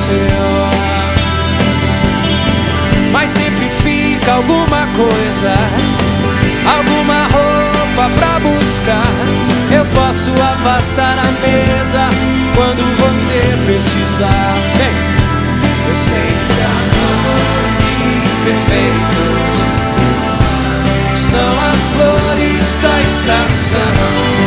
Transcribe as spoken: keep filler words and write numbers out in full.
seu. Mas sempre fica alguma coisa, alguma roupa pra buscar. Eu posso afastar a mesa quando você precisar. Vem. Eu sei que amores perfeitos são as flores da estação.